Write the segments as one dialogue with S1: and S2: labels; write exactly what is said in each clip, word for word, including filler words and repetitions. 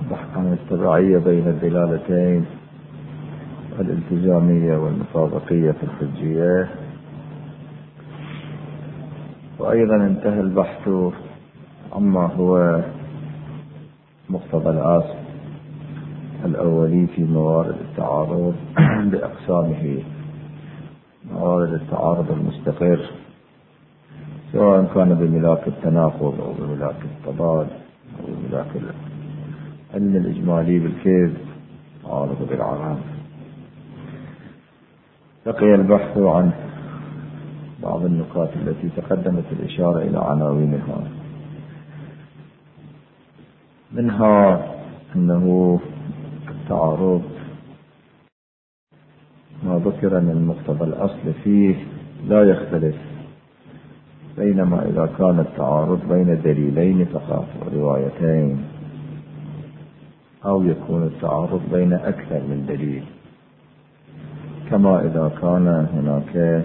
S1: عن التبعية بين الدلالتين الالتزامية والمطابقية في الحجية. وأيضا انتهى البحث عما هو مقتضى الأصل الأولي في موارد التعارض بأقسامه. موارد التعارض المستقر سواء كان بملاك التناقض أو بملاك التضاد أو بملاك العلم الإجمالي بالكيف تعارض بالعرام. بقي البحث عن بعض النقاط التي تقدمت الإشارة إلى عناوينها، منها أنه التعارض ما ذكر من مقتضى الأصل فيه لا يختلف، بينما إذا كان التعارض بين دليلين فقط وروايتين، أو يكون التعارض بين أكثر من دليل، كما إذا كان هناك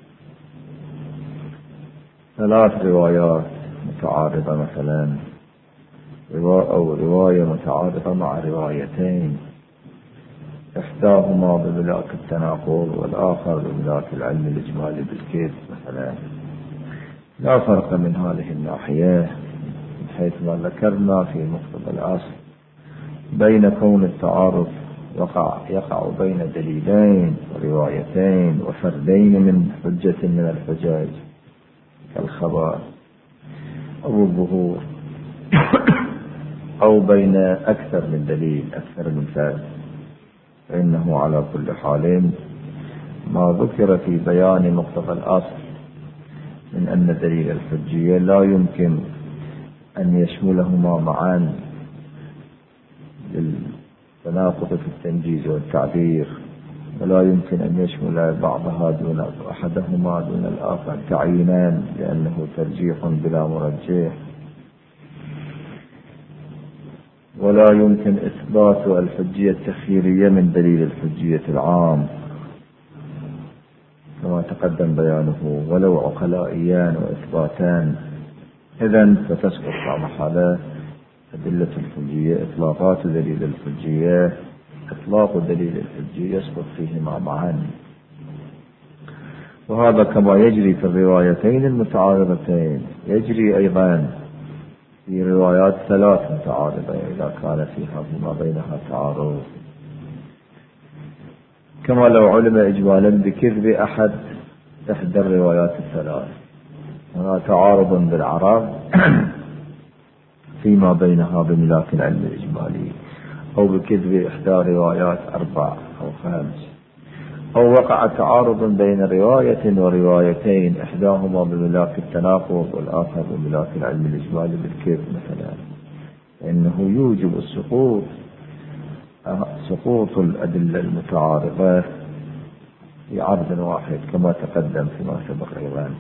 S1: ثلاث روايات متعارضة مثلا، أو رواية متعارضة مع روايتين، إحداهما بملاك التناقض والآخر بملاك العلم الإجمالي بالكيف مثلا، لا فرق من هذه الناحية من حيث ما ذكرنا في مقتضى الأصل بين كون التعارض يقع, يقع بين دليلين وروايتين وفردين من حجة من الحجاج كالخبر أو الظهور، أو بين أكثر من دليل أكثر من فرد، فإنه على كل حال ما ذكر في بيان مقتضى الأصل من أن دليل الحجية لا يمكن أن يشملهما معا للتناقض في التنجيز والتعبير، ولا يمكن أن يشمل بعضها دون أحدهما دون الآخر تعيينان لأنه ترجيح بلا مرجح، ولا يمكن إثبات الحجية التخييرية من دليل الحجية العام كما تقدم بيانه ولو عقلائيان وإثباتان. إذن فتسقط لا محالة أدلة الحجية، إطلاقات دليل الحجية، إطلاق دليل الحجية يسقط فيهما معا. وهذا كما يجري في الروايتين المتعارضتين يجري أيضا في روايات ثلاث متعارضة إذا كان فيها فيما بينها تعارض، كما لو علم إجمالا بكذب أحد إحدى الروايات الثلاث، هنا تعارض بالعرب فيما بينها بملاك العلم الإجمالي، أو بكذب إحدى روايات أربع أو خمس، أو وقع تعارض بين رواية وروايتين إحداهما بملاك التناقض والآخر بملاك العلم الإجمالي بالكيف مثلا، فإنه يوجب السقوط سقوط الأدلة المتعارضة في عرض واحد كما تقدم فيما سبق أيضا.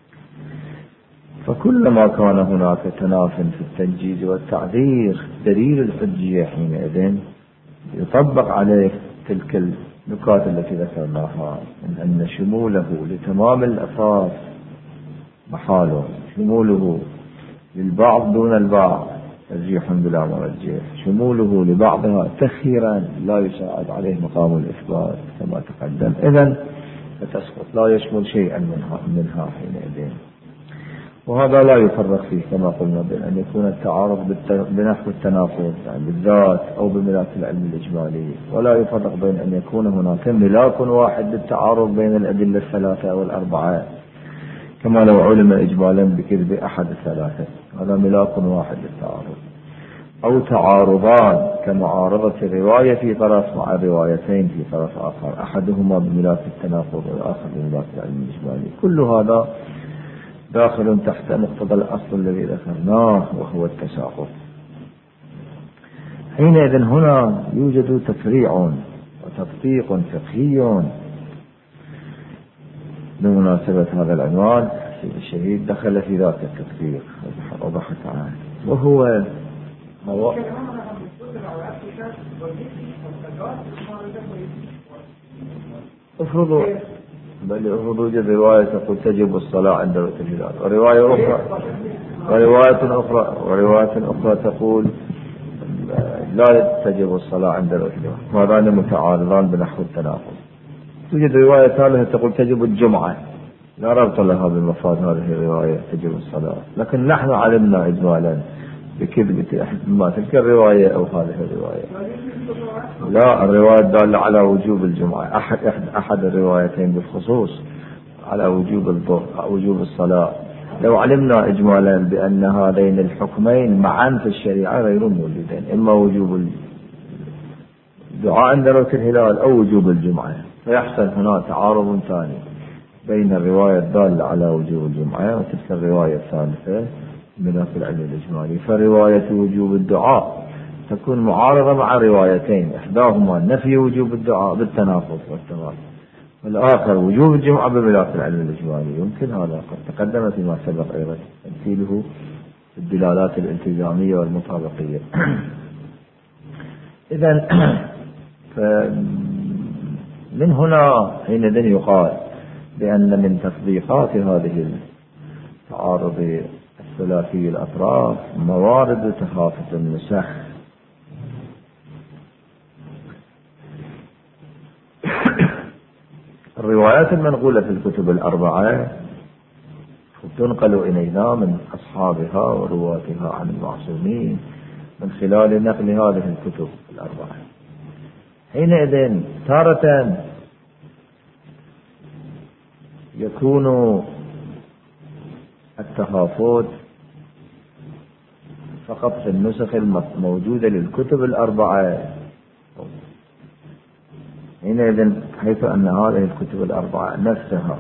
S1: فكلما كان هناك تناف في التنجيز والتعذير دليل الحجية حينئذ يطبق عليه تلك النقاط التي ذكرناها من أن شموله لتمام الأفراد محاله، شموله للبعض دون البعض ترجيح بلا مرجح، شموله لبعضها تخييرا لا يساعد عليه مقام الإثبات كما تقدم. إذن فتسقط لا يشمل شيئا منها, منها حينئذ. وهذا لا يفرق فيه كما قلنا بين أن يكون التعارض بنحو التناقض يعني بالذات أو بملاك العلم الإجمالي، ولا يفرق بين أن يكون هناك ملاك واحد للتعارض بين الأدلة الثلاثة والأربعة، كما لو علم إجمالا بكذب أحد الثلاثة، هذا ملاك واحد للتعارض، أو تعارضان كمعارضة الرواية في طرف مع روايتين في طرف آخر، أحدهما بملاك التناقض والآخر بملاك العلم الإجمالي. كل هذا داخل تحت مقتضى الأصل الذي ذكرناه وهو التساقط. حينئذ هنا يوجد تفريع وتطبيق فقهي بمناسبة هذا العنوان. الشهيد دخل في ذاك التطبيق وبحث عنه، وهو هو افرضوا بل يوجد رواية تقول تجب الصلاة عند وقت الهلال، ورواية أخرى ورواية أخرى ورواية أخرى تقول لا تجب الصلاة عند الإحداث، وهذان متعارضان بنحو التناقض. توجد رواية ثالثة تقول تجب الجمعة، لا ربط لها بمفاد هذه الرواية تجب الصلاة، لكن نحن علمنا إجمالا بكذبة ما تلك الرواية أو هذه الرواية. لا، الرواية الدالة على وجوب الجمعة، أحد أحد الروايتين بالخصوص على وجوب الظهر وجوب الصلاة. لو علمنا إجمالا بأن هذين الحكمين معا في الشريعة غير موجودين، إما وجوب الدعاء عند رؤية الهلال أو وجوب الجمعة، فيحصل هنا تعارض ثاني بين الرواية الدالة على وجوب الجمعة وتلك الرواية الثالثة من في العلم الإجمالي. فرواية وجوب الدعاء تكون معارضة مع روايتين، إحداهما نفي وجوب الدعاء بالتناقض والتضاد، والآخر وجوب الجمعة بملاك العلم الإجمالي. يمكن هذا قد تقدم فيما سبق أيضا تمثيله في الدلالات الالتزامية والمطابقية. إذن من هنا حينئذ يقال بأن من تطبيقات هذه التعارض الثلاثي الأطراف موارد تخافت النسخ. الروايات المنقولة في الكتب الأربعة تنقل إلينا من أصحابها ورواتها عن المعصومين من خلال نقل هذه الكتب الأربعة. حينئذ تارة يكون التخافت فقط في النسخ الموجودة للكتب الأربعة، حينئذ حيث أن هذه الكتب الأربعة نفسها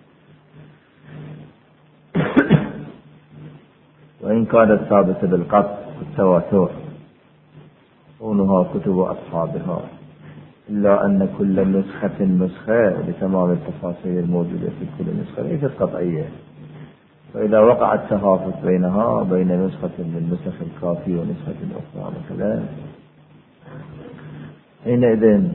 S1: وإن كانت ثابتة بالقطع والتواتر كونها كتب أصحابها، إلا أن كل نسخة نسخة لتمام التفاصيل الموجودة في كل نسخة ليست قطعية. فإذا وقع التخافت بينها بين نسخة من نسخ الكافي ونسخة أخرى مثلا، حينئذ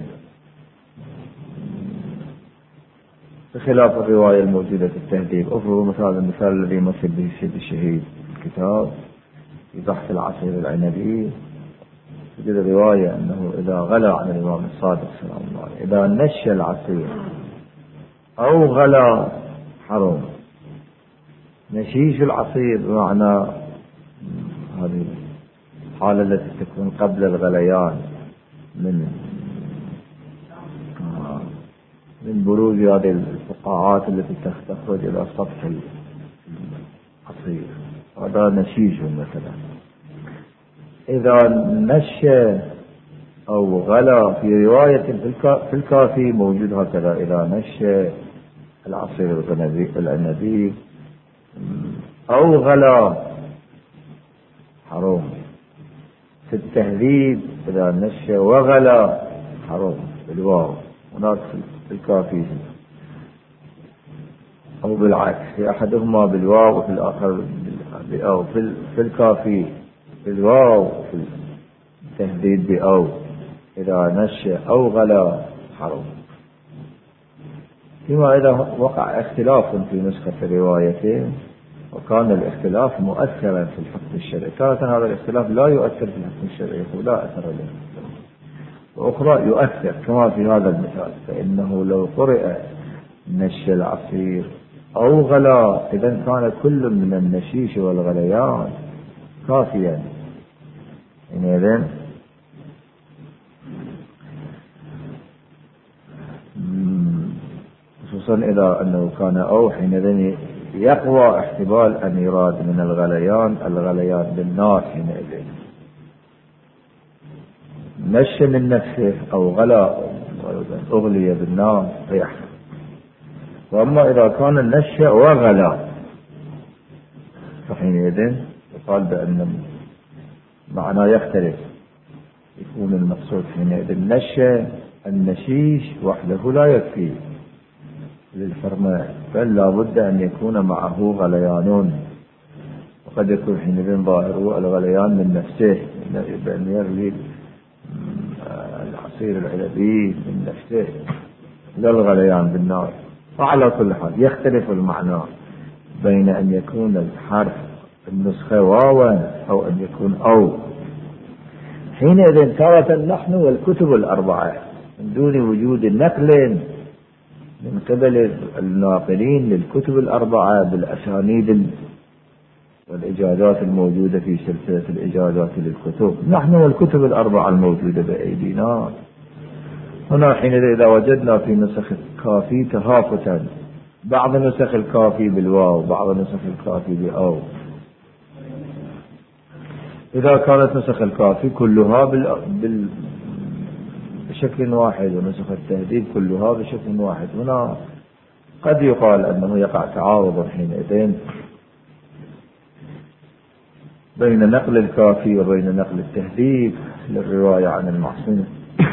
S1: بخلاف الرواية الموجودة في التهذيب، أفرض مثلا المثال الذي يمثل به السيد الشهيد الكتاب في بحث العصير العنبي، تجد رواية أنه إذا غلى عن الإمام الصادق سلام الله عليه إذا نش العصير أو غلى حرم. نشيش العصير بمعنى هذه الحالة التي تكون قبل الغليان من من بروز هذه الفقاعات التي تخرج إلى سطح العصير، هذا نشيش مثلا. إذا نش أو غلى في رواية في الكافي موجود هكذا، إذا نش العصير العنبي أو غلى حرام. في التهذيب إذا نش وغلى حرام بالواو، هناك في الكافي أو بالعكس، في أحدهما بالواو وفي الآخر بالأو. في الكافي بالواو وفي التهذيب بأو. إذا نش أو غلى حرام. فيما إذا وقع اختلاف في نسخة الروايتين وكان الاختلاف مؤثرا في الحكم الشرعي، كانت هذا الاختلاف لا يؤثر في الحكم الشرعي ولا أثر له، وأخرى يؤثر كما في هذا المثال، فإنه لو قرئ نش العصير أو غلى إذن كان كل من النشيش والغليان كافيا. إذن خصوصا إذا أنه كان أو حينئذ يقوى احتمال أن يراد من الغليان الغليان بالنار، حينئذ نش من نفسه أو غلا أغلي بالنار فيحرم. وأما إذا كان النش وغلا فحينئذ يقال بأن معناه يختلف، يكون المقصود حينئذ النش النشيش وحده لا يكفي للحرمة، بل لا بد أن يكون معه غليان، وقد يكون حينئذ ظاهره الغليان من نفسه، بأن يغلي العصير العنبي من نفسه لا الغليان بالنار. وعلى كل حال يختلف المعنى بين أن يكون الحرف النسخة واوا أو أن يكون أو. حينئذ تارة نحن والكتب الأربعة من دون وجود نقل من قبل الناقلين للكتب الأربعة بالأسانيد والإجازات الموجودة في سلسلة الإجازات للكتب، نحن والكتب الأربعة الموجودة بأيدينا. هنا حينئذ إذا وجدنا في نسخ الكافي تهافتا، بعض نسخ الكافي بالواو، بعض نسخ الكافي بأو، إذا كانت نسخ الكافي كلها بال... بال... بشكل واحد ونسخ التهذيب كلها بشكل واحد، هنا قد يقال أنه يقع تعارض حينئذ بين نقل الكافي وبين نقل التهذيب للرواية عن المعصوم،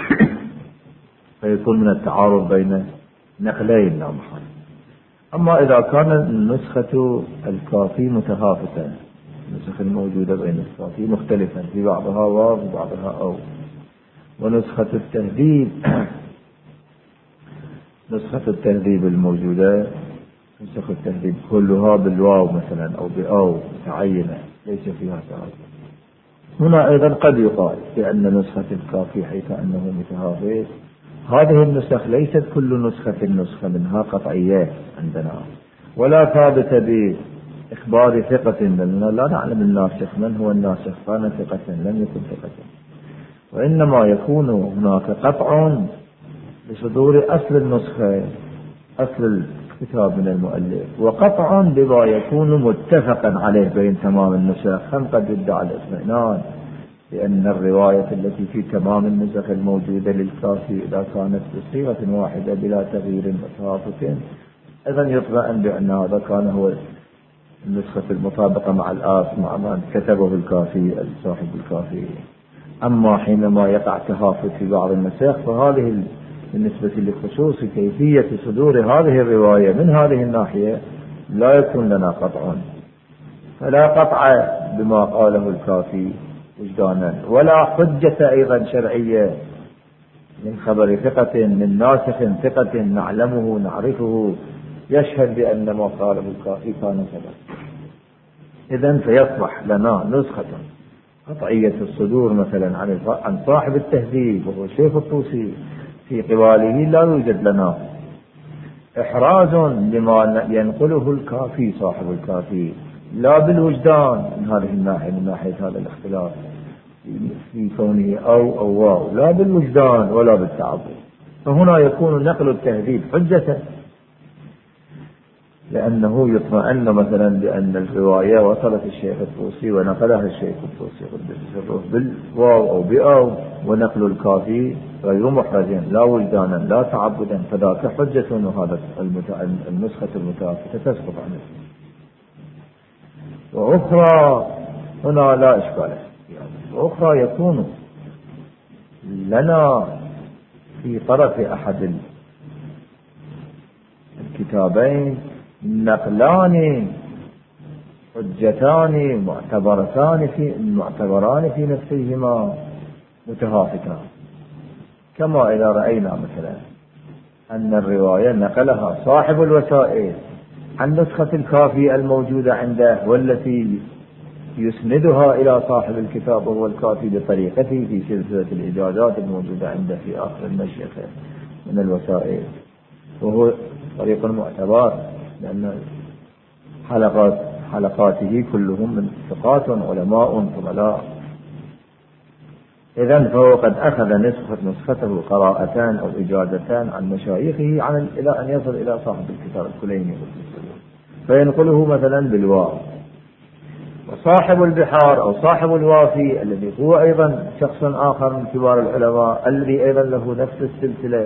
S1: فيكون من التعارض بين نقلين لا محالة. أما إذا كانت نسخة الكافي متهافتة، النسخ الموجودة بين الكافي مختلفة، في بعضها واو وفي بعضها أو، ونسخة التهذيب نسخة التهذيب الموجودة نسخة التهذيب كلها بالواو مثلا أو بأو متعينة ليس فيها تعارض. هنا أيضا قد يقال بأن نسخة الكافي حيث أنه متهافت، هذه النسخ ليست كل نسخة نسخة منها قطعية عندنا ولا ثابتة بإخبار ثقة، لأننا لا نعلم الناسخ من هو الناسخ، كان ثقة لم يكن ثقة، وإنما يكون هناك قطع بصدور أصل النسخة أصل الكتاب من المؤلف، وقطع بما يكون متفقا عليه بين تمام النسخ. هم قد يدعى الاطمئنان لأن الرواية التي في تمام النسخ الموجودة للكافي إذا كانت بصيغة واحدة بلا تغيير وتهافت إذا يطمئن بأن هذا كان هو النسخة المطابقة مع الآس مع من كتبه الكافي صاحب الكافي. أما حينما يقع تهافت في بعض النسخ فهذه بالنسبة لخصوص كيفية صدور هذه الرواية من هذه الناحية لا يكون لنا قطع، فلا قطع بما قاله الكافي وجدانا، ولا حجة أيضا شرعية من خبر ثقة من ناسخ ثقة نعلمه نعرفه يشهد بأن ما قاله الكافي كان كذا. إذن فيصبح لنا نسخة قطعية الصدور مثلا عن عن صاحب التهذيب وهو الشيخ الطوسي في قباله لا يوجد لنا إحراز لما ينقله الكافي صاحب الكافي، لا بالوجدان من هذه الناحية من ناحية هذا الاختلاف في كونه أو أو واو، لا بالوجدان ولا بالتعبد. فهنا يكون نقل التهذيب حجة لأنه يطمئن مثلا بأن الرواية وصلت الشيخ الطوسي ونقلها الشيخ الطوسي قدس سره بالواو أو بأو، ونقل الكافي غير محرز لا وجدانا لا تعبدا، فذاك حجة وهذا النسخة المتافتة تسقط عنه. وأخرى هنا لا إشكال، وأخرى يكون لنا في طرف أحد الكتابين نقلان حجتان معتبرتان في معتبران في نفسهما متهافتان، كما إذا رأينا مثلا أن الرواية نقلها صاحب الوسائل عن نسخة الكافي الموجودة عنده والتي يسندها إلى صاحب الكتاب وهو الكافي بطريقته في سلسلة الإجازات الموجودة عنده في آخر المشيخة من الوسائل، وهو طريق معتبر لأن حلقات حلقاته كلهم من ثقات علماء فضلاء. إذن فهو قد أخذ نسخة نسخته قراءتان أو إجازتان عن مشايخه عن إلى أن يصل إلى صاحب الكتاب الكليني فينقله مثلا بالواو. وصاحب البحار أو صاحب الوافي الذي هو أيضا شخص آخر من كبار العلماء الذي أيضا له نفس السلسلة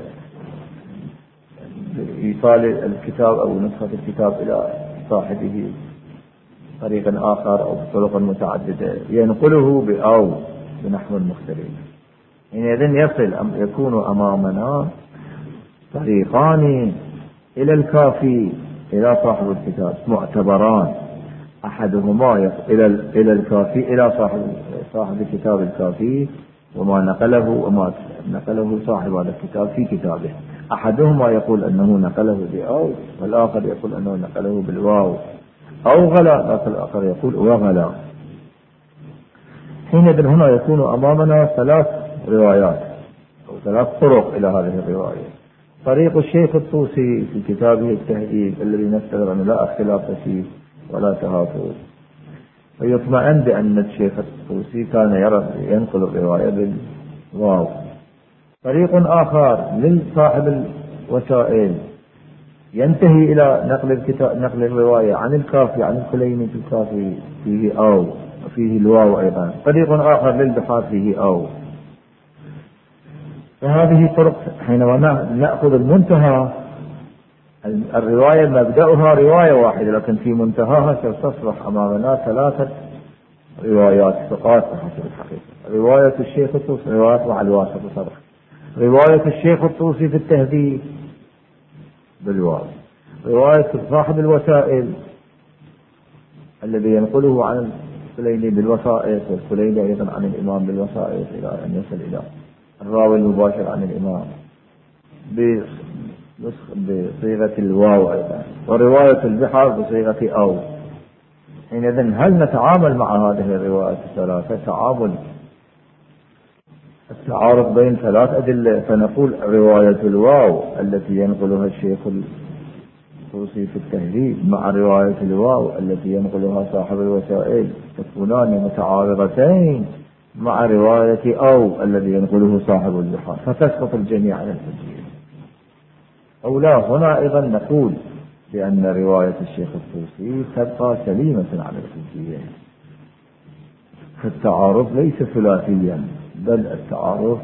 S1: إيصال الكتاب أو نسخة الكتاب إلى صاحبه طريق آخر أو بطرق متعددة ينقله بأو بنحو مختلف. يعني إذن يصل يكون أمامنا طريقان إلى الكافي إلى صاحب الكتاب معتبران، أحدهما إلى إلى الكافي إلى صاحب صاحب الكتاب الكافي وما نقله وما نقله صاحب هذا الكتاب في كتابه، أحدهما يقول أنه نقله بأو والآخر يقول أنه نقله بالواو أو غلا، الآخر يقول وغلا. حينئذ هنا يكون أمامنا ثلاث روايات أو ثلاث طرق إلى هذه الرواية. طريق الشيخ الطوسي في كتابه التهذيب الذي نستغرب أنه لا اختلاف فيه ولا تهافت، ويطمئن بأن الشيخ الطوسي كان يرى ينقل الرواية بالواو. طريق آخر لصاحب الوسائل ينتهي إلى نقل الكتاب نقل الرواية عن الكافي عن الكليني في الكافي فيه أو وفيه الواو أيضا. طريق آخر للبحار فيه أو. فهذه طرق حينما نأخذ المنتهى الرواية مبدأها رواية واحدة، لكن في منتهاها ستصبح أمامنا ثلاثة روايات ثقات حسب الحقيقة. رواية الشيخ الطوسي رواية مع الواسط صدق. رواية الشيخ الطوسي في التهذيب بالواو. رواية صاحب الوسائل الذي ينقله عن الكليني بالوسائط، والكليني أيضا عن الإمام بالوسائط إلى أن يصل إلى الراوي المباشر عن الإمام بصيغة الواو أيضا. ورواية البحار بصيغة أو. حينئذ هل نتعامل مع هذه الروايات الثلاثة تعامل التعارض بين ثلاث أدلة، فنقول رواية الواو التي ينقلها الشيخ الطوسي في التهذيب مع رواية الواو التي ينقلها صاحب الوسائل تكونان متعارضتين مع رواية أو الذي ينقله صاحب البحار، فتسقط الجميع عن الحجية. أو لا، هنا أيضا نقول بأن رواية الشيخ الطوسي تبقى سليمة عن الحجية، فالتعارض ليس ثلاثيا، بل التعارض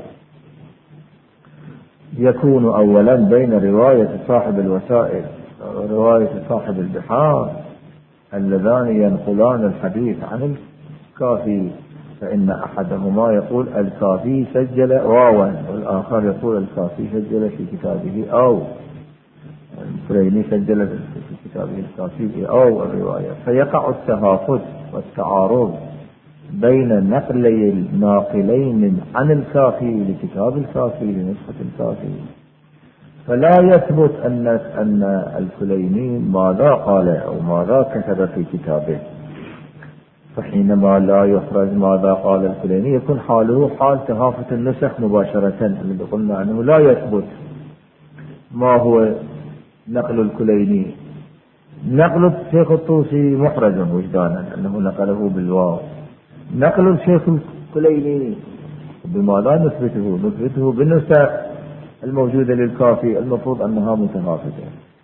S1: يكون أولا بين رواية صاحب الوسائل ورواية صاحب البحار اللذان ينقلان الحديث عن الكافي، فإن أحدهما يقول الكافي سجل واوا، والآخر يقول الكافي سجل في كتابه أو، الكليني سجل في كتابه الكافي أو الرواية، فيقع التهافت والتعارض بين نقلي الناقلين عن الكافي لكتاب الكافي لنسخة الكافي، فلا يثبت أن أن الكليني ماذا قال أو ماذا كتب في كتابه. فحينما لا يخرج ماذا قال الكليني يكون حاله حال تهافت النسخ مباشرة، الذي قلنا أنه لا يثبت ما هو نقل الكليني. نقل الشيخ الطوسي محرج وجدانا أنه نقله بالواو، نقل الشيخ الكليني بماذا نثبته؟ نثبته بالنسخ الموجودة للكافي المفروض أنها متهافتة،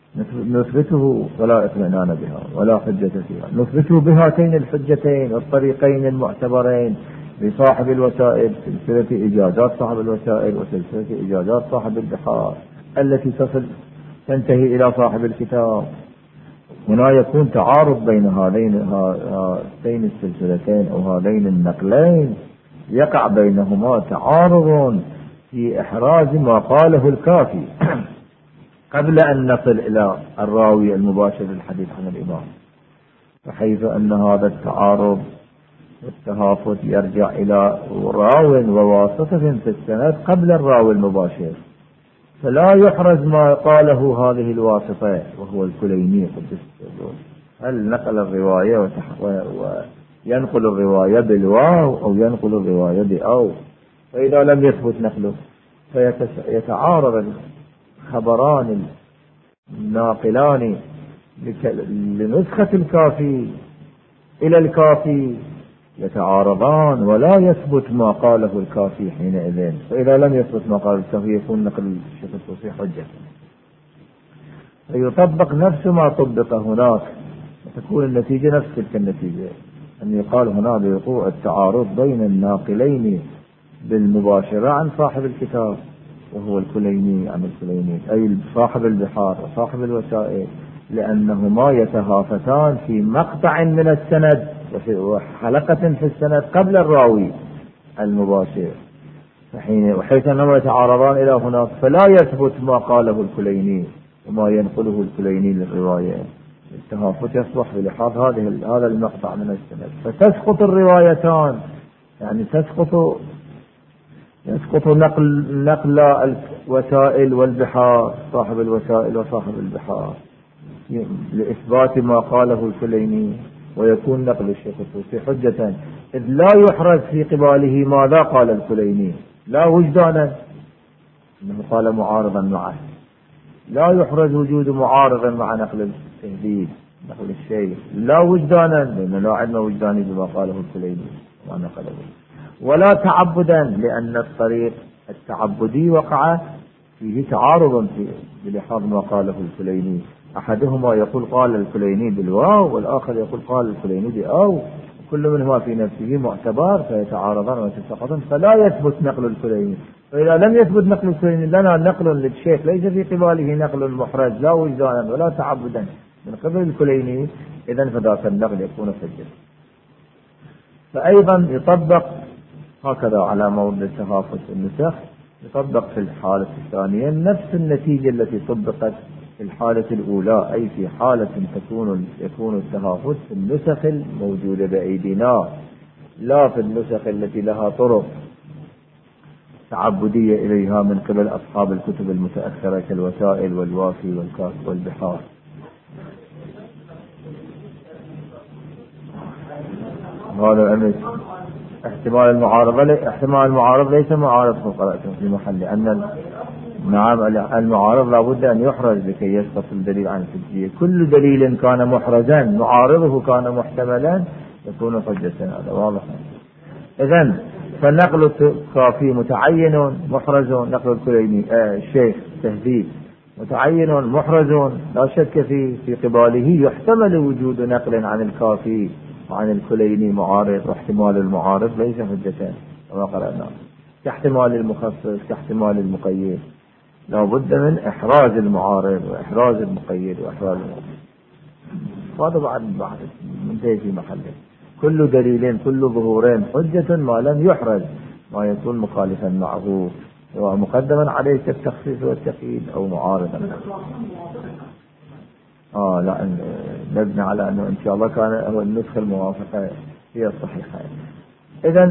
S1: نثبته ولا اطمئنان بها ولا حجة فيها، نثبته بهاتين الحجتين والطريقين المعتبرين لصاحب الوسائل، سلسلة إجازات صاحب الوسائل وسلسلة إجازات صاحب البحار التي تصل تنتهي إلى صاحب الكتاب. هنا يكون تعارض بين هذين هاتين السلسلتين أو هذين النقلين، يقع بينهما تعارض في إحراز ما قاله الكافي قبل أن نصل إلى الراوي المباشر للحديث عن الإمام، بحيث أن هذا التعارض والتهافت يرجع إلى راو وواسطة في السند قبل الراوي المباشر، فلا يحرز ما قاله هذه الواسطة وهو الكليني قدس. هل نقل الرواية وينقل الرواية بالواو أو ينقل الرواية بأو؟ فإذا لم يثبت نقله فيتعارض الخبران الناقلان لنسخة الكافي إلى الكافي يتعارضان ولا يثبت ما قاله الكافي حينئذ. فإذا لم يثبت ما قاله الكافي يكون نقل الشيخ الطوسي حجة، فيطبق نفس ما طبق هناك وتكون النتيجة نفس تلك النتيجة، أن يقال هنا بوقوع التعارض بين الناقلين بالمباشرة عن صاحب الكتاب وهو الكليني عن الكليني، أي صاحب البحار وصاحب الوسائل، لأنهما يتهافتان في مقطع من السند وحلقة في السند قبل الراوي المباشر، وحيث أنهما يتعارضان إلى هناك فلا يثبت ما قاله الكليني وما ينقله الكليني للرواية. التهافت يصبح بلحاظ هذه هذا المقطع من السند، فتسقط الروايتان، يعني تسقط يسقط نقل نقل الوسائل والبحار، صاحب الوسائل وصاحب البحار، لإثبات ما قاله الكليني ويكون نقل الشيخ الطوسي حجة، إذ لا يحرز في قباله ماذا قال الكليني لا وجدانا، إنه قال معارضا معه، لا يحرز وجود معارضا مع نقل التهذيب نقل الشيخ لا وجدانا، لأنه لا علم وجداني بما قاله الكليني وما نقله، ولا تعبدا لأن الطريق التعبدي وقع فيه تعارض في بلحاظ ما قاله الكليني، أحدهما يقول قال الكليني بالواو والآخر يقول قال الكليني بأو، كل منهما في نفسه معتبر فيتعارضان ويتساقطان، فلا يثبت نقل الكليني. فإذا لم يثبت نقل الكليني لنا نقل للشيخ ليس في قباله نقل محرز لا وجدانا ولا تعبدا من قبل الكليني، إذن فذاك النقل يكون حجة. فأيضا يطبق هكذا على مورد التهافت النسخ، يطبق في الحالة الثانية نفس النتيجة التي طبقت في الحالة الأولى، أي في حالة تكون يكون التهافت في النسخ الموجودة بأيدينا لا في النسخ التي لها طرق تعبدية إليها من قبل أصحاب الكتب المتأخرة كالوسائل والوافي والكاف والبحار. هذا احتمال المعارضة احتمال المعارض ليس معارض قرأته في محل، أن نعم المعارض لابد أن يحرز لكي يسقط الدليل عن الحجية، كل دليل كان محرزا معارضه كان محتملا يكون حجة، هذا واضح. إذن فالنقل الكافي متعين محرز، نقل الكليني آه الشيخ تهذيب متعين محرز لا شك في في قباله يحتمل وجود نقل عن الكافي وعن الكليني معارض، واحتمال المعارض ليس حجة كما قرأنا، كاحتمال المخصص كاحتمال المقيد، لا بد من إحراز المعارض وإحراز المقيد وإحراز المقيد. هذا بعد بعد منتهي في محله، كل دليلين كل ظهورين حجة ما لم يحرز ما يكون مخالفا معه ومقدما عليه كالتخصيص والتقييد أو معارضا. آه لا نبني على أنه إن شاء الله كان هو النسخة الموافقة هي الصحيحة. إذن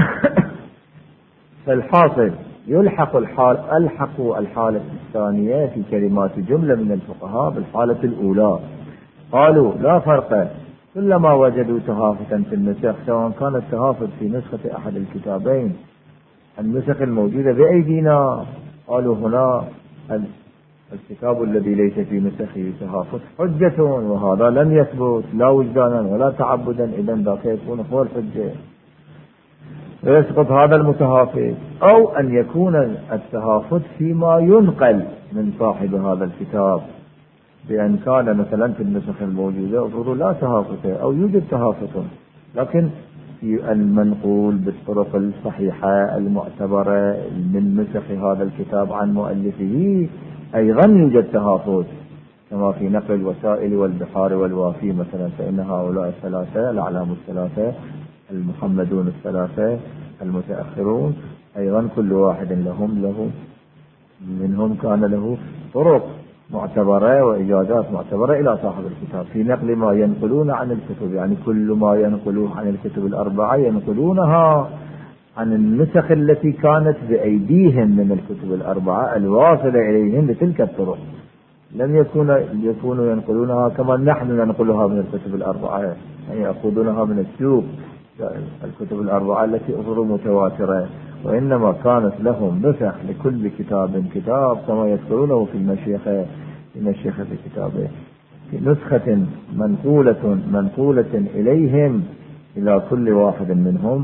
S1: فالحاصل يلحق الحال ألحقوا الحالة الثانية في كلمات جملة من الفقهاء بالحالة الأولى، قالوا لا فرق كلما وجدوا تهافتا في النسخ، سواء كان التهافت في نسخة أحد الكتابين النسخ الموجودة بأيدينا، قالوا هنا الكتاب الذي ليس في نسخه تهافت حجة، وهذا لم يثبت لا وجدانا ولا تعبدا، إذن ذاك يكون هو الحجة ويسقط هذا المتهافت. أو أن يكون التهافت فيما ينقل من صاحب هذا الكتاب، بأن كان مثلا في النسخ الموجودة أظهر لا تهافت أو يوجد تهافت، لكن في المنقول بالطرق الصحيحة المعتبرة من نسخ هذا الكتاب عن مؤلفه أيضا يوجد تهافت، كما في نقل الوسائل والبحار والوافي مثلا، فإن هؤلاء الثلاثة الأعلام الثلاثة المحمدون الثلاثة المتأخرون أيضا كل واحد لهم له منهم كان له طرق معتبرة وإجازات معتبرة إلى صاحب الكتاب في نقل ما ينقلون عن الكتب، يعني كل ما ينقلوه عن الكتب الأربعة ينقلونها عن النسخ التي كانت بأيديهم من الكتب الأربعة الواصلة إليهم بتلك الطرق، لم يكون يكونوا ينقلونها كما نحن ننقلها من الكتب الأربعة، يعني يأخذونها من السوق الكتب الأربعة التي أظهر متواترة، وإنما كانت لهم نسخ لكل كتاب كتاب كما يذكرونه في المشيخة في المشيخة في كتابه، في نسخة منقولة منقولة إليهم إلى كل واحد منهم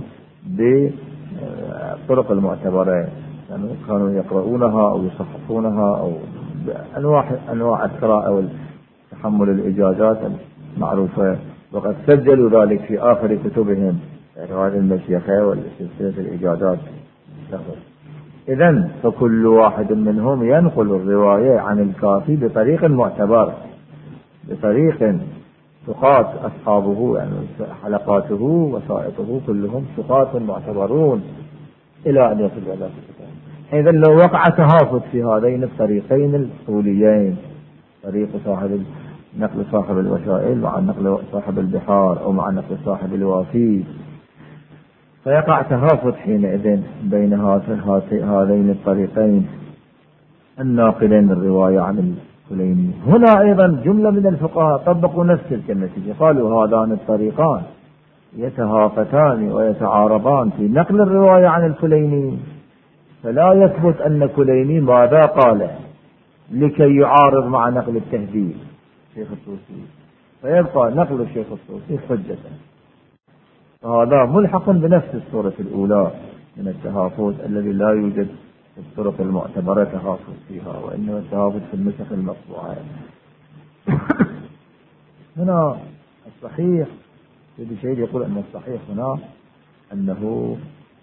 S1: بالطرق المعتبرة، يعني كانوا يقرؤونها أو يصححونها أو أنواع أنواع القراءة والتحمل الإجازات المعروفة، وقد سجلوا ذلك في آخر كتبهم هذه المشيخة والسلسلة الإجازات. إذن فكل واحد منهم ينقل الرواية عن الكافي بطريق معتبر، بطريق ثقات أصحابه يعني حلقاته وسائطه كلهم ثقات معتبرون إلى أن يصل إلى الكتاب. إذن لو وقع تهافت في هذين الطريقين الأوليين، طريق صاحب نقل صاحب الوسائل مع نقل صاحب البحار أو مع نقل صاحب الوافي، فيقع تهافت حينئذ بين هذين الطريقين الناقلين الرواية عن الكليني. هنا أيضا جملة من الفقهاء طبقوا نفس تلك النتيجة، قالوا هذان الطريقان يتهافتان ويتعارضان في نقل الرواية عن الكليني، فلا يثبت أن كليني ماذا قال لكي يعارض مع نقل التهذيب الشيخ الطوسي، فيبقى نقل الشيخ الطوسي حجة. فهذا ملحق بنفس الصورة الأولى من التهافت الذي لا يوجد في الطرق المعتبرة تهافت فيها، وإنما التهافت في النسخ المطبوعة. هنا الصحيح سيدي شهيد يقول أن الصحيح هنا أنه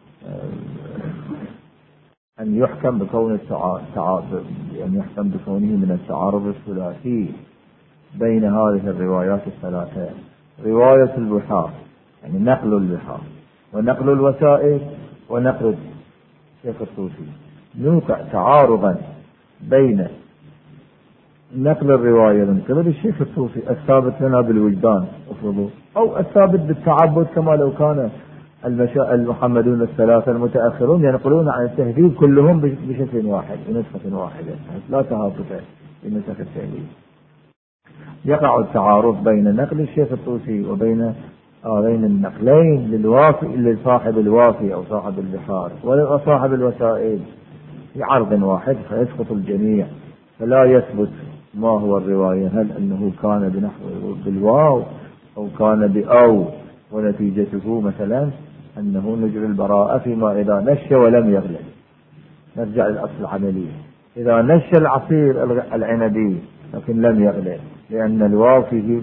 S1: أن يحكم بكون التعارض، أن يحكم بكونه من التعارض الثلاثي بين هذه الروايات الثلاثة، رواية البحار يعني نقل البحار، ونقل الوسائل، ونقل الشيخ الطوسي، نوقع تعارضا بين نقل الرواية من قبل الشيخ الطوسي الثابت لنا بالوجدان افرضوا، أو الثابت بالتعبد كما لو كان المحمدون الثلاثة المتأخرون ينقلون عن التهذيب كلهم بشكل واحد بنسخة واحدة، لا تهافت في نسخ التهذيب. يقع التعارض بين نقل الشيخ الطوسي وبين بين النقلين للوافي لصاحب الوافي أو صاحب البحار وصاحب الوسائل في عرض واحد، فيسقط الجميع، فلا يثبت ما هو الرواية، هل أنه كان بنحو بالواو أو كان بأو، ونتيجته مثلا أنه نجري البراءة فيما إذا نش ولم يغلب. نرجع للأصل العملي، إذا نش العصير العنبي لكن لم يغلب، لأن الواو فيه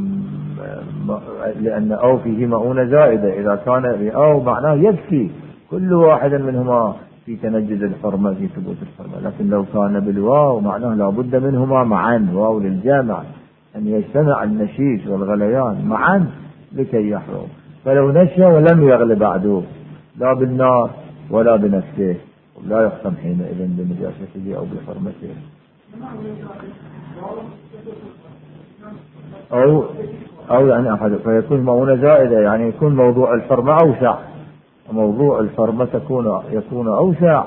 S1: لأن أو فيه مؤونة زائدة، إذا كان بأو معناه يكفي كل واحد منهما في تنجد الحرمة في ثبوت الحرمة، لكن لو كان بالواو معناه لابد منهما معا، واو للجامع، أن يجتمع النشيش والغليان معا لكي يحرم. فلو نشى ولم يغلب بعده لا بالنار ولا بنفسه لا يحكم حينئذ بنجاسته أو بحرمته. أو أو يعني أحد فيكون مؤونة زائدة، يعني يكون موضوع الحرمة أوسع، موضوع الحرمة تكون يكون أوسع.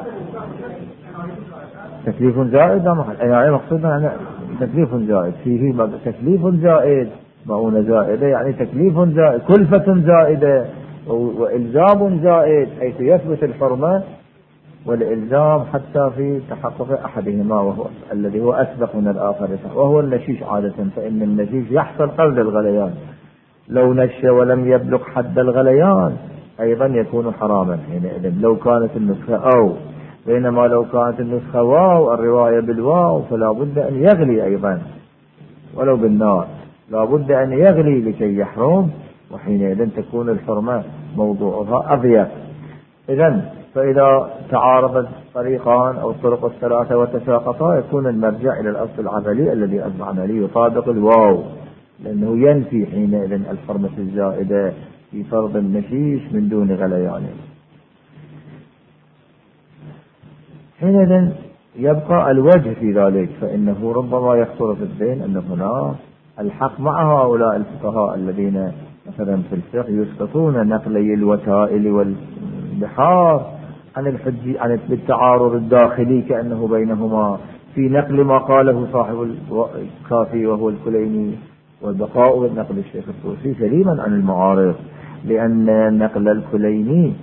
S1: تكليف زائد يعني مقصودنا يعني تكليف زائد فيه تكليف زائد، مؤونة زائدة يعني تكليف زائد، كلفة زائدة وإلزام زائد، حيث يثبت الحرمة والإلزام حتى في تحقق أحدهما وهو الذي هو أسبق من الآخر، وهو النشيش عادة، فإن النشيش يحصل قبل الغليان، لو نشى ولم يبلغ حد الغليان أيضا يكون حراما حينئذ لو كانت النسخة أو، بينما لو كانت النسخة واو الرواية بالواو فلا بد أن يغلي أيضا ولو بالنار، لا بد أن يغلي لكي يحرم، وحينئذ تكون الحرمة موضوعها أضيق. إذن فإذا تعارض الطريقان أو الطرق الثلاثة وتساقطا يكون المرجع إلى الأصل العملي الذي أصبح عملي يطابق الواو، لأنه ينفي حينئذ الحرمة الزائدة في فرض النشيش من دون غليان. حينئذ يبقى الوجه في ذلك، فإنه ربما يخطر في الذهن أن هنا الحق مع هؤلاء الفقهاء الذين مثلا في الفقه يسقطون نقلي الوسائل والبحار عن الحج عن بالتعارض الداخلي كأنه بينهما في نقل ما قاله صاحب الكافي وهو الكليني، والبقاء بالنقل الشيخ الطوسي سليما عن المعارض، لأن نقل الكليني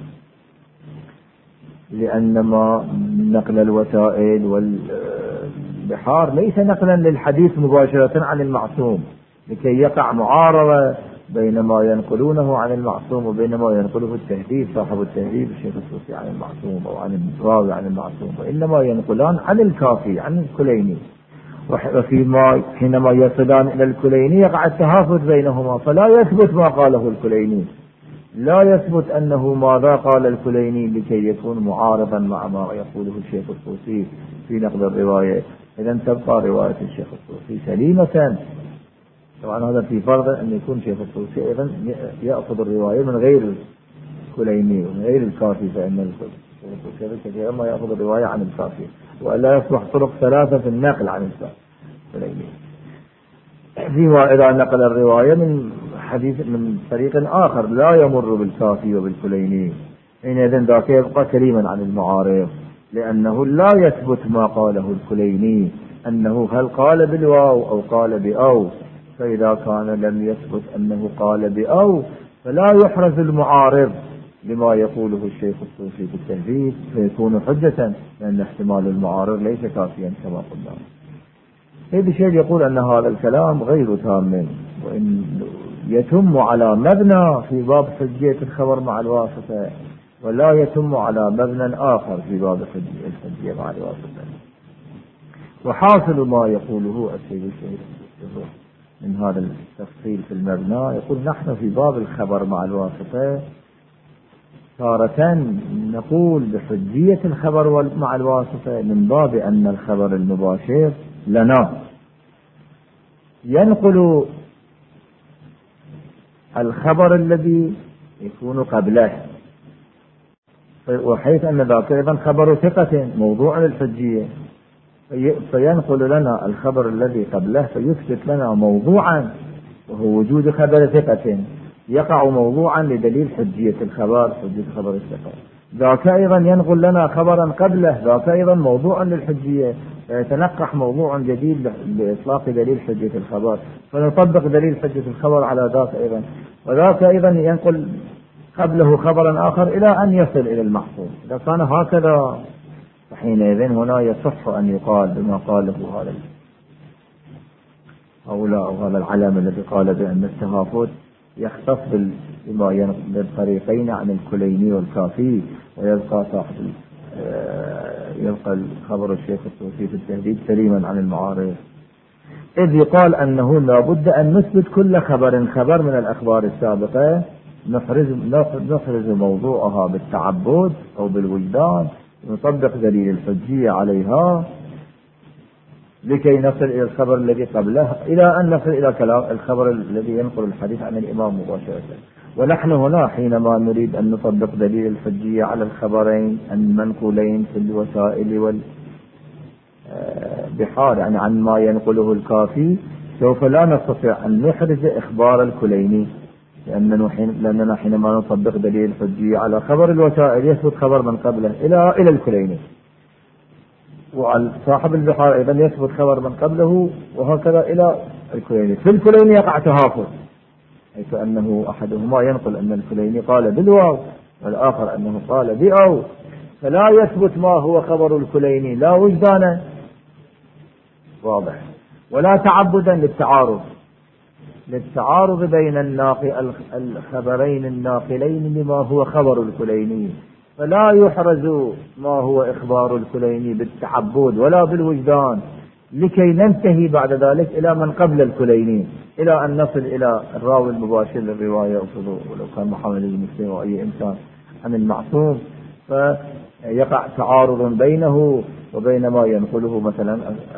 S1: لأن ما نقل الوسائل والبحار ليس نقلا للحديث مباشرة عن المعصوم لكي يقع معارضة بين ما ينقلونه عن المعصوم وبين ما ينقله التهذيب صاحب التهذيب الشيخ الطوسي عن المعصوم أو عن الراوي عن المعصوم، وإنما ينقلان عن الكافي عن الكليني، وفيما حينما يصلان إلى الكليني يقع التهافت بينهما، فلا يثبت ما قاله الكليني، لا يثبت أنه ماذا قال الكليني لكي يكون معارضا مع ما يقوله الشيخ الطوسي في نقل الرواية. إذن تبقى رواية الشيخ الطوسي سليمة. طبعا هذا في فرض أن يكون الشيخ الطوسي أيضا يأخذ الرواية من غير الكليني ومن غير الكافي، فإن الشيخ الطوسي ما يأخذ الرواية عن الكافي، وإلا يصبح طرق ثلاثة في النقل عن الكليني. فيما إذا نقل الرواية من حديث من طريق آخر لا يمر بالكافي وبالكليني، حينئذ ذاك يبقى كريما عن المعارض، لأنه لا يثبت ما قاله الكليني أنه هل قال بالواو أو قال بأو، فإذا كان لم يثبت أنه قال بأو فلا يحرز المعارض لما يقوله الشيخ الطوسي في التهذيب فيكون حجة، لأن احتمال المعارض ليس كافيا كما قلنا. هذا الشيء يقول أن هذا الكلام غير تام، وإن يتم على مبنى في باب حجية الخبر مع الواسطة، ولا يتم على مبنى آخر في باب الحجية مع الواسطة. وحاصل ما يقوله السيد الشيخ من هذا التفصيل في المبنى، يقول نحن في باب الخبر مع الواسطة تارة نقول بحجية الخبر مع الواسطة من باب أن الخبر المباشر لنا ينقل الخبر الذي يكون قبله، وحيث أن ذاك أيضا خبر ثقة موضوع للحجية، فينقل لنا الخبر الذي قبله فيثبت لنا موضوعا، وهو وجود خبر ثقة يقع موضوعا لدليل حجية الخبر، حجية خبر الثقة. ذاك أيضا ينقل لنا خبرا قبله، ذاك أيضا موضوع للحجية، فيتنقح موضوع جديد لإطلاق دليل حجية الخبر، فنطبق دليل حجية الخبر على ذاك أيضا، وذاك أيضا ينقل قبله خبرا آخر إلى أن يصل إلى المحصول. إذا كان هكذا فحينئذ هنا يصح أن يقال بما قاله هذا هؤلاء أو هذا العلم الذي قال بأن التهافت يختص بما بالطريقين عن الكليني والكافي، ويبقى صاحب يبقى الخبر الشيخ الطوسي في التهذيب سليما عن المعارض، إذ يقال أنه لابد أن نثبت كل خبر خبر من الأخبار السابقة نحرز نحرز موضوعها بالتعبد أو بالوجدان، نطبق دليل الحجية عليها لكي نصل إلى الخبر الذي قبله، إلى أن نصل إلى كلام الخبر الذي ينقل الحديث عن الإمام مباشرة. ونحن هنا حينما نريد أن نطبق دليل الحجية على الخبرين المنقولين في الوسائل والبحار يعني عن ما ينقله الكافي، سوف لا نستطيع أن نحرز إخبار الكليني، لأننا حينما نطبق دليل الحجية على خبر الوسائل يثبت خبر من قبله إلى إلى الكليني، وصاحب البحار أيضا يثبت خبر من قبله وهكذا إلى الكليني. في الكليني يقع تهافت، حيث أنه أحدهما ينقل أن الكليني قال بالواو والآخر أنه قال بأو، فلا يثبت ما هو خبر الكليني لا وجدانا واضح ولا تعبدا للتعارض للتعارض بين الناقل الخبرين الناقلين لما هو خبر الكليني، فلا يحرز ما هو إخبار الكليني بالتعبد ولا بالوجدان، لكي ننتهي بعد ذلك إلى من قبل الكليني، إلى أن نصل إلى الراوي المباشر للرواية ولو كان محمد بن مسلم أو أي إنسان عن المعصوم، فيقع تعارض بينه وبين ما ينقله مثلا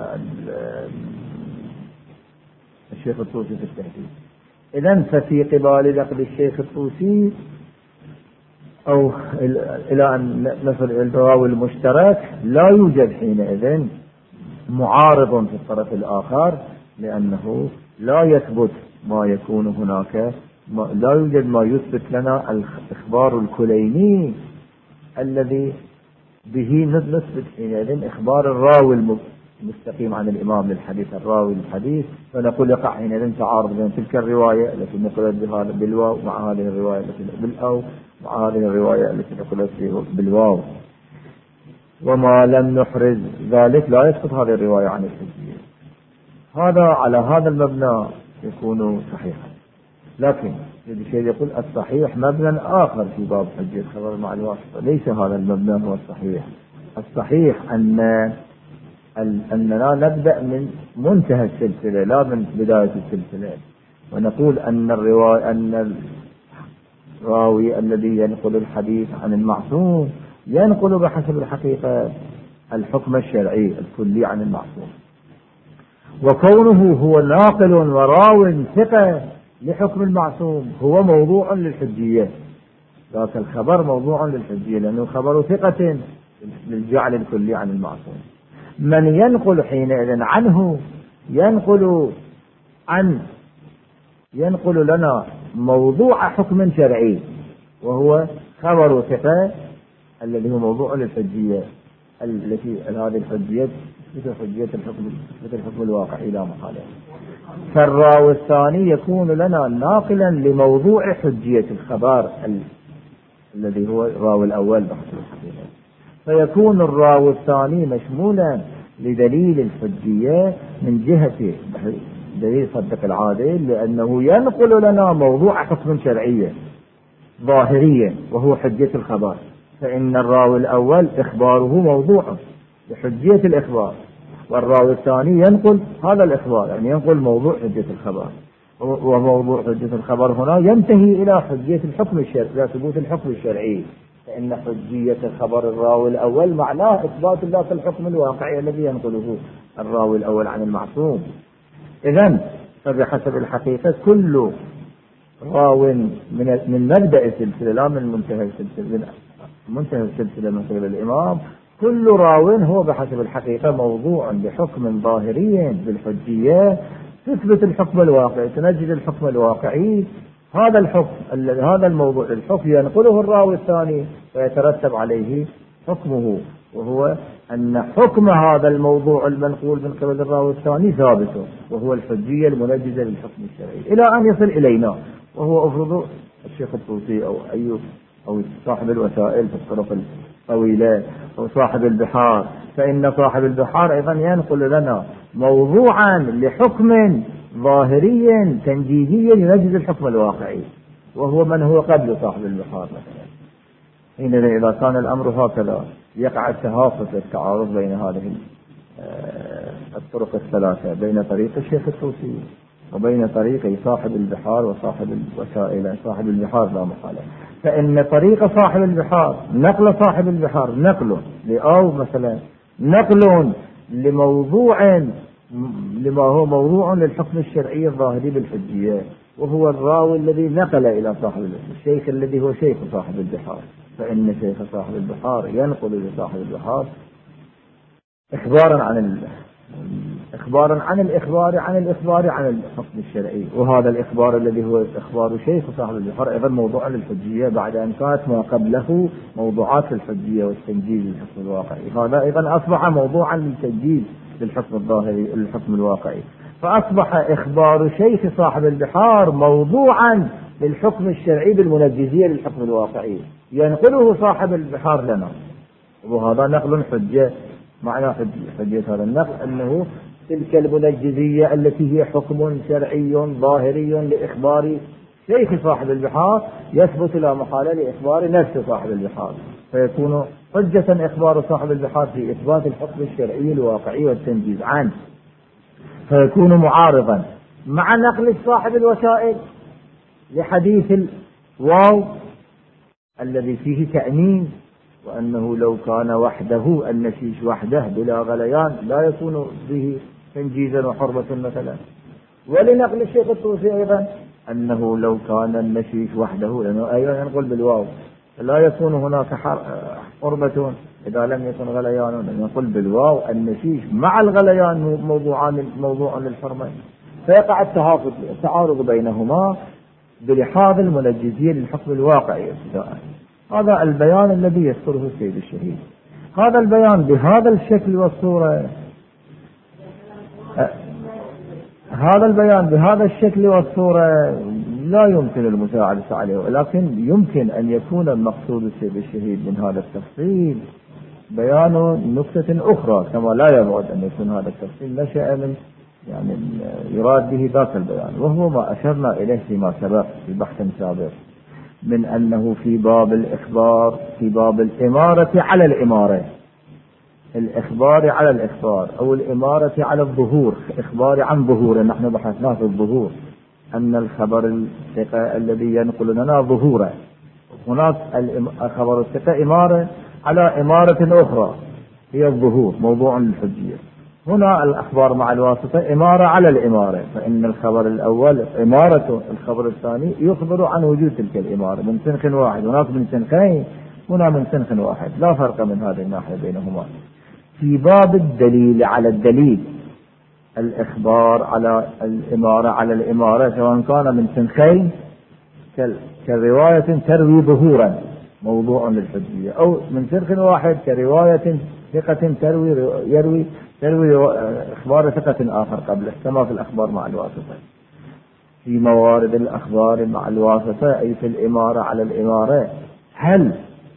S1: الشيخ الطوسي في التهذيب. إذن ففي قبال نقل الشيخ الطوسي أو إلى أن نصل إلى الراوي المشترك لا يوجد حينئذ معارض في الطرف الآخر، لأنه لا يثبت ما يكون هناك، لا يوجد ما يثبت لنا إخبار الكليني الذي به نثبت حينئذ إخبار الراوي المستقيم عن الإمام للحديث الراوي للحديث، فنقول يقع حينئذ تعارض بين تلك الرواية التي نقلت بالواو مع هذه الرواية التي بالأو مع هذه الرواية التي نقلت بالواو، وما لم نحرز ذلك لا يسقط هذه الرواية عن الحجية. هذا على هذا المبنى يكون صحيحا، لكن الشيء يقول الصحيح مبنى آخر في باب حجية الخبر مع الواسطة، ليس هذا المبنى هو الصحيح. الصحيح أن أننا نبدأ من منتهى السلسلة لا من بداية السلسلة، ونقول أن الرواية أن الراوي الذي ينقل الحديث عن المعصوم ينقل بحسب الحقيقة الحكم الشرعي الكلي عن المعصوم، وكونه هو ناقل وراو ثقة لحكم المعصوم هو موضوع للحجية، ذاك الخبر موضوع للحجية لأنه خبر ثقة للجعل الكلي عن المعصوم. من ينقل حينئذ عنه ينقل عن ينقل لنا موضوع حكم شرعي وهو خبر ثقة الذي هو موضوع للحجية التي هذه الحجية مثل حجية الحكم مثل الحكم الواقعي لا محالة. فالراوي الثاني يكون لنا ناقلا لموضوع حجية الخبر ال... الذي هو الراوي الأول بحسب الحقيقة، فيكون الراوي الثاني مشمولا لدليل الحجية من جهة دليل صدق العادل، لأنه ينقل لنا موضوع حكم شرعية ظاهرية وهو حجية الخبر، فإن الراوي الأول إخباره موضوع لحجية الإخبار، والراوي الثاني ينقل هذا الإخبار، يعني ينقل موضوع حجية الخبر، وموضوع حجية الخبر هنا ينتهي إلى حجية الحكم الشرعي، إلى ثبوت الحكم الشرعي، فإن حجية الخبر الراوي الأول معناه إثبات الله في الحكم الواقعي الذي ينقله الراوي الأول عن المعصوم. إذن فبحسب الحقيقة كل راو من من مبدأ السلسلة لا من منتهى السلسلة، من منتهى السلسلة من قبل الإمام، كل راو هو بحسب الحقيقة موضوع بحكم ظاهري بالحجية تثبت الحكم الواقعي، تنجد الحكم الواقعي. هذا الحكم هذا الموضوع الحكم ينقله الراوي الثاني ويترتب عليه حكمه، وهو أن حكم هذا الموضوع المنقول من قبل الراوي الثاني ثابت، وهو الحجية المنجزة للحكم الشرعي إلى أن يصل إلينا، وهو أفرض الشيخ الطوسي أو أي أو صاحب الوسائل في الطرق الطويلة أو صاحب البحار، فإن صاحب البحار أيضا ينقل لنا موضوعا لحكم ظاهري تنجيزي ينجز الحكم الواقعي، وهو من هو قبل صاحب البحار مثلا. حينئذ إذا كان الأمر هكذا يقع التهافت والتعارض بين هذه الطرق الثلاثة، بين طريق الشيخ الطوسي وبين طريق صاحب البحار وصاحب الوسائل. صاحب البحار لا محالة، فإن طريق صاحب البحار نقل صاحب البحار نقل أو مثلا نقل لموضوع لما هو موضوع للحكم الشرعي الظاهري بالحجية، وهو الراوي الذي نقل إلى صاحب الشيخ الذي هو شيخ صاحب البحار، فإن شيخ صاحب البحار ينقل لصاحب البحار إخبارا عن ال... إخبارا عن الإخبار عن الإخبار عن الحكم الشرعي، وهذا الإخبار الذي هو إخبار شيخ صاحب البحار أيضا موضوع للحجية، بعد أن كانت ما قبله موضوعات الحجية والتنجيز للحكم الواقعي، هذا أيضا أصبح موضوعا للتنجيز للحكم الظاهري للحكم الواقعي، فأصبح إخبار شيخ صاحب البحار موضوعا للحكم الشرعي بالمنجزية للحكم الواقعي ينقله صاحب البحار لنا، وهذا نقل حجة. معنى حجية هذا النقل أنه تلك المنجزية التي هي حكم شرعي ظاهري لإخبار شيخ صاحب البحار يثبت لا محالة لإخبار نفس صاحب البحار، فيكون حجة إخبار صاحب البحار في إثبات الحكم الشرعي الواقعي والتنجيز عنه، فيكون معارضا مع نقل صاحب الوسائل لحديث الواو الذي فيه تأمين، وأنه لو كان وحده النشيش وحده بلا غليان لا يكون به تنجيزا وحرمة مثلا. ولنقل الشيخ الطوسي أيضا أنه لو كان النشيش وحده، لأنه أيضا ينقل بالواو، لا يكون هناك حرمة إذا لم يكن غليان، ينقل بالواو النشيش مع الغليان موضوعان موضوع للحرمة، فيقع التهافت التعارض بينهما بلحاظ المنجزية للحكم الواقعي ابتداء. هذا البيان الذي يذكره السيد الشهيد، هذا البيان بهذا الشكل والصورة، هذا البيان بهذا الشكل والصورة لا يمكن المساعدة عليه، ولكن يمكن أن يكون المقصود السيد الشهيد من هذا التفصيل بيان نقطة أخرى، كما لا يبعد أن يكون هذا التفصيل نشأ من يعني يراد به ذاك البيان، وهو ما أشرنا إليه فيما سبق في بحث سابق من أنه في باب الإخبار في باب الإمارة على الإمارة، الإخبار على الإخبار أو الإمارة على الظهور، إخبار عن ظهور، نحن بحثنا في الظهور أن الخبر الثقة الذي ينقل لنا ظهورا، هناك الخبر الثقة إمارة على إمارة أخرى هي الظهور موضوع للحجية. هنا الأخبار مع الواسطة إمارة على الإمارة، فإن الخبر الأول إمارة، الخبر الثاني يخبر عن وجود تلك الإمارة من سنخ واحد، هناك من سنخين، هنا من سنخ واحد، لا فرق من هذه الناحية بينهما. في باب الدليل على الدليل الإخبار على الإمارة على الإمارة سواء كان من سنخين كالرواية تروي ظهورا موضوع للحجية، أو من سرق واحد كرواية ثقة تروي يروي تروي إخبار ثقة آخر قبله، كما في الأخبار مع الواسطة. في موارد الأخبار مع الواسطة أي في الإمارة على الإمارة، هل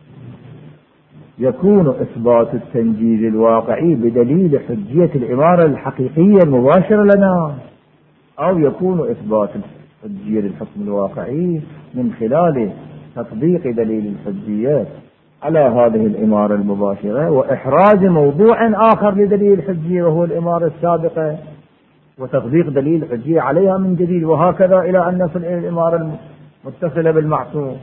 S1: يكون إثبات التنجيز الواقعي بدليل حجية الإمارة الحقيقية المباشرة لنا، أو يكون إثبات الحجية للحكم الواقعي من خلال تطبيق دليل الحجية على هذه الإمارة المباشرة وإحراز موضوع آخر لدليل الحجية وهو الإمارة السابقة وتطبيق دليل الحجية عليها من جديد، وهكذا إلى أن نصل إلى الإمارة المتصلة بالمعصوم.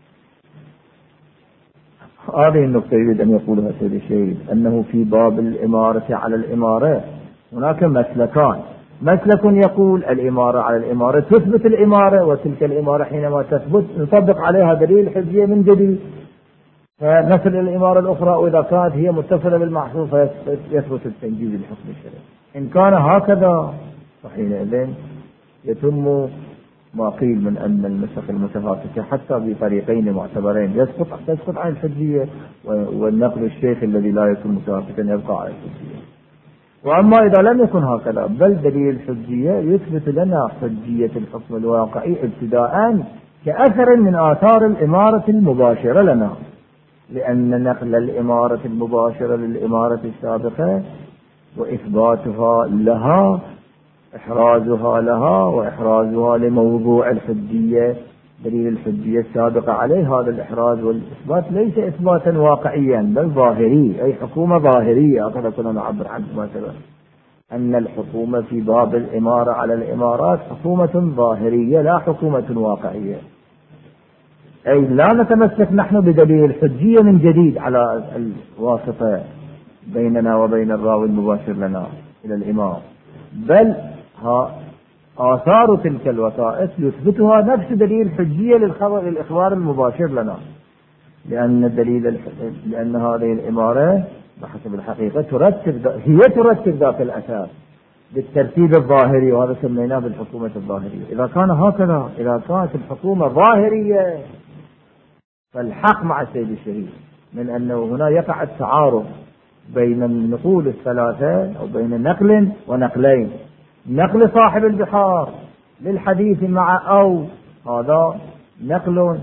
S1: هذه النقطة يريد أن يقولها سيد الشهيد، أنه في باب الإمارة على الإمارة هناك مسلكان. مسلك يقول الإمارة على الإمارة تثبت الإمارة، وتلك الإمارة حينما تثبت نطبق عليها دليل الحجية من جديد فنصل إلى الإمارة الأخرى، وإذا كانت هي متصلة بالمحصول فيثبت التنجيز الحكم الشرعي. إن كان هكذا فحينئذ يتم ما قيل من أن النسخ المتفاوتة حتى بطريقين معتبرين يسقط تسقط عن الحجية، والنقل الشيخ الذي لا يكون متوافقا يبقى على الحجية. وأما إذا لم يكن هكذا بل دليل الحجية يثبت لنا حجية الحكم الواقعي ابتداء كأثر من آثار الإمارة المباشرة لنا، لأن نقل الإمارة المباشرة للإمارة السابقة وإثباتها لها إحرازها لها وإحرازها لموضوع الحجية دليل الحجية السابقة عليه، هذا الإحراز والإثبات ليس إثباتا واقعيا بل ظاهري، أي حكومة ظاهرية. هكذا كنا نعبر عنه مثلا أن الحكومة في باب الإمارة على الإمارات حكومة ظاهرية لا حكومة واقعية، أي لا نتمسك نحن بدليل الحجية من جديد على الواسطة بيننا وبين الراوي المباشر لنا إلى الإمام، بل آثار تلك الوسائط يثبتها نفس دليل الحجية للخبر للإخبار المباشر لنا، لأن الدليل الح... لأن هذه الإمارة بحسب الحقيقة ترتب هي ترتب ذات الأساس بالترتيب الظاهري، وهذا سميناه بالحكومة الظاهرية. إذا كان هكذا، إذا كانت الحكومة ظاهرية فالحق مع السيد الشهيد من أنه هنا يقع التعارض بين النقول الثلاثة أو بين نقل ونقلين. نقل صاحب البحار للحديث مع أو هذا نقل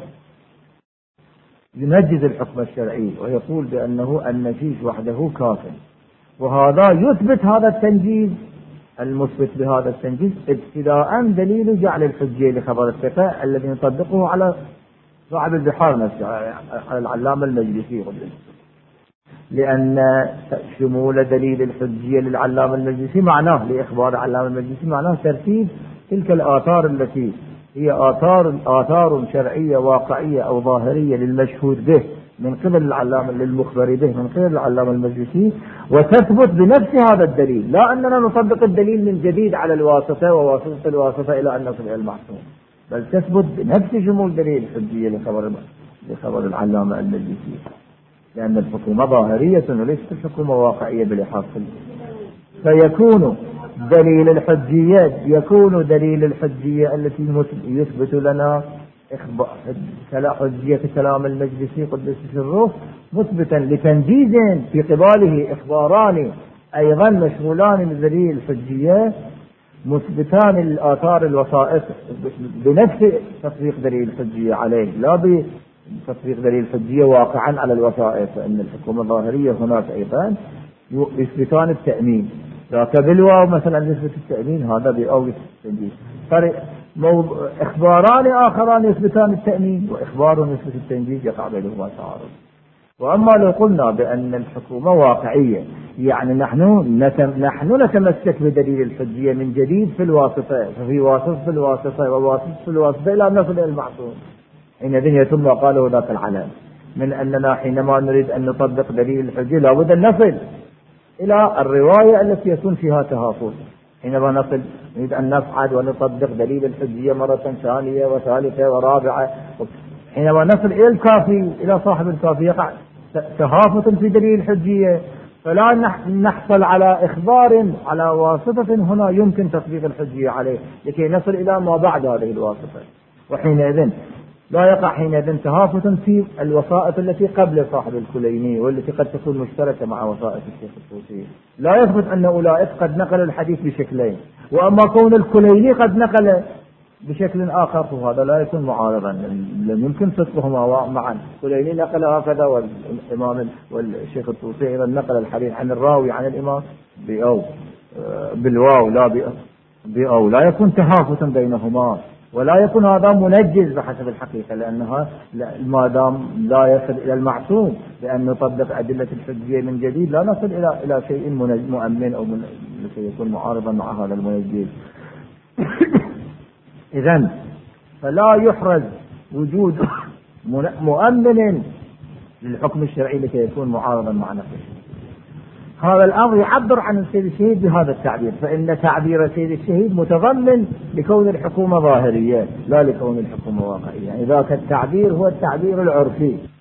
S1: ينجز الحكم الشرعي ويقول بأنه النشيش وحده كاف، وهذا يثبت هذا التنجيز المثبت بهذا التنجيز ابتداء دليل جعل الحجية لخبر الثقة الذي نطبقه على صاحب البحار نفسه على العلامة المجلسي، لأن شمول دليل الحجية للعلامة المجلسي معناه لإخبار العلامة المجلسي معناه ترتيب تلك الآثار التي هي آثار آثار شرعية واقعية أو ظاهرية للمشهود به من قبل العلامة للمخبر به من قبل العلامة المجلسي، وتثبت بنفس هذا الدليل، لا أننا نطبق الدليل من جديد على الواسطة وواسطة الواسطة إلى أن نصل إلى المحكوم، بل تثبت بنفس شمول دليل الحجية لخبر لخبر العلامة المجلسي، لأن الحكومة ظاهرية وليست الحكومة واقعية بالإحاطة. فيكون دليل الحجية يكون دليل الحجية التي يثبت لنا حجية كلام المجلسي قدس سره مثبتا لتنجيز في قباله إخباران أيضا مشغولان من دليل الحجية مثبتان الآثار الوسائط بنفس تطبيق دليل الحجية عليه، لا بتطبيق دليل الحجية واقعا على الوسائط، فإن الحكومة الظاهرية هناك أيضا يثبتان التأمين، ذاك بالواو مثلا يثبت التأمين هذا بأو التنجيز، إخباران آخران يثبتان التأمين وإخبار يثبت التنجيز يقع بينهما تعارض. وأما لو قلنا بأن الحكومة واقعية يعني نحن نحن نتمسك بدليل الحجية من جديد في الواسطة، ففي واسطة في الواسطة وواسطة في الواسطة إلى أن نصل إلى المعصوم، حينئذ يتم ما قاله ذاك العلم من أننا حينما نريد أن نطبق دليل الحجية لابد أن نصل إلى الرواية التي يكون فيها تهافت. حينما نصل نريد أن نصعد ونطبق دليل الحجية مرة ثانية وثالثة ورابعة، حينما نصل إلى الكافي إلى صاحب الكافي يقع تهافت في دليل الحجية، فلا نحصل على إخبار على واسطة هنا يمكن تطبيق الحجية عليه لكي نصل إلى ما بعد هذه الواسطة، وحينئذ لا يقع حينئذ تهافت في الوسائط التي قبل صاحب الكليني والتي قد تكون مشتركة مع وسائط الشيخ الطوسي. لا يثبت أن أولئك قد نقلوا الحديث بشكلين، وأما كون الكليني قد نقل بشكل آخر فهذا لا يكون معارضا، لم يمكن صدقهما معا. الكليني نقل هكذا والإمام والشيخ الطوسي أيضا نقل الحديث عن الراوي عن الإمام بأو بالواو لا بأو، لا يكون تهافت بينهما، ولا يكون هذا منجز بحسب الحقيقة، لأنها ما دام لا يصل إلى المعصوم بأن نطبق أدلة الحجية من جديد لا نصل إلى إلى شيء مؤمن أو يكون معارضا مع هذا المنجز. إذن فلا يحرز وجود مؤمن للحكم الشرعي لكي يكون معارضا مع نفسه. هذا الأمر يعبر عن السيد الشهيد بهذا التعبير، فإن تعبير السيد الشهيد متضمن لكون الحكومة ظاهرية لا لكون الحكومة واقعية. إذا كان التعبير هو التعبير العرفي